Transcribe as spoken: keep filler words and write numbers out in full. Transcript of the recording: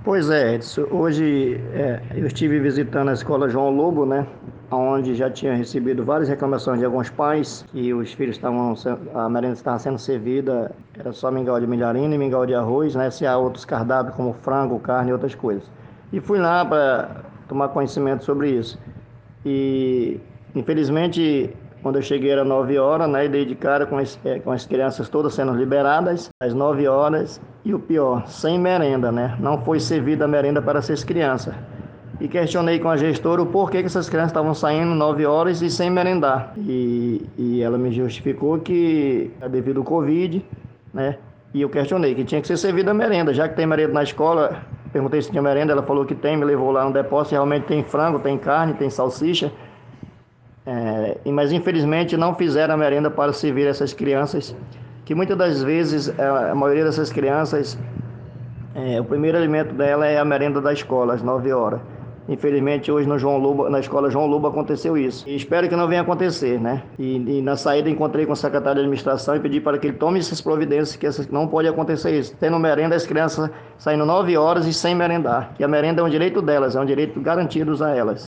Pois é, Edson, hoje é, eu estive visitando a escola João Lobo, né? Onde já tinha recebido várias reclamações de alguns pais que os filhos estavam, se- a merenda estava sendo servida, era só mingau de milharina e mingau de arroz, né? Se há outros cardápios como frango, carne e outras coisas. E fui lá para tomar conhecimento sobre isso. E infelizmente, quando eu cheguei era nove horas, né? E dei de cara com as, eh, com as crianças todas sendo liberadas às nove horas. E o pior, sem merenda, né? Não foi servida a merenda para essas crianças. E questionei com a gestora o porquê que essas crianças estavam saindo nove horas e sem merendar. E, e ela me justificou que é devido ao Covid, né? E eu questionei que tinha que ser servida a merenda, já que tem merenda na escola. Perguntei se tinha merenda, ela falou que tem, me levou lá no depósito, realmente tem frango, tem carne, tem salsicha. É, mas infelizmente não fizeram a merenda para servir essas crianças, que muitas das vezes, a maioria dessas crianças, é, o primeiro alimento dela é a merenda da escola, às nove horas. Infelizmente, hoje no João Lobo, na escola João Lobo aconteceu isso. E espero que não venha acontecer, né? E, e na saída encontrei com o secretário de administração e pedi para que ele tome essas providências, que essas, não pode acontecer isso. Tendo merenda, as crianças saindo nove horas e sem merendar. Que a merenda é um direito delas, é um direito garantido a elas.